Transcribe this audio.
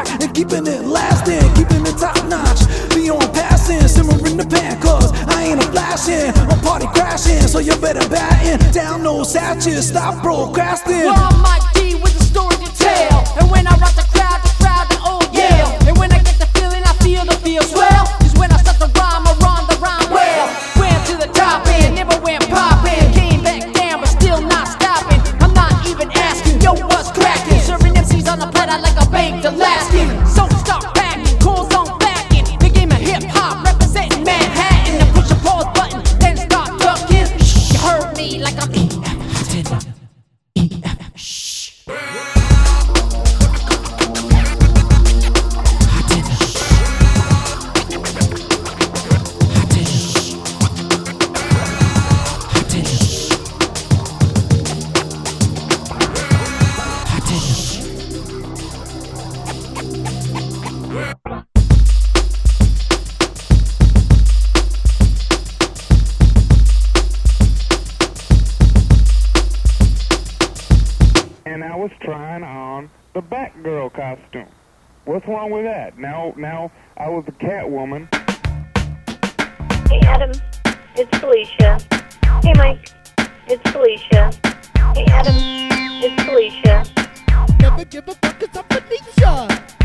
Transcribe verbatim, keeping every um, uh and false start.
rock and keeping it lasting, keeping it top notch. Beyond passing, simmering the pan, cause I ain't a flashing, I'm party crashing. So you better batten down those sachets, stop procrastinating. Well, I'm Mike D with the story to tell, and when I rock the crowd, the crowd they all yell. And when I get the feeling, I feel the feel swell. Is when I start the rhyme, I rhyme the rhyme well. Went to the top end, never went poppin'. Came back down, but still not stopping. I'm not even asking, yo, what's crackin'? Serving M Cs on the platter like a baked Alaskan. So stop packing, calls on backing. The game of hip hop representing Manhattan. And push the pause button, then start ducking. You heard me like I'm E F. E F. Shh. And I was trying on the Batgirl costume. What's wrong with that? Now, now I was a Catwoman. Hey Adam, it's Felicia. Hey Mike, it's Felicia. Hey Adam, it's Felicia. Never give a fuck 'cause I'm Felicia.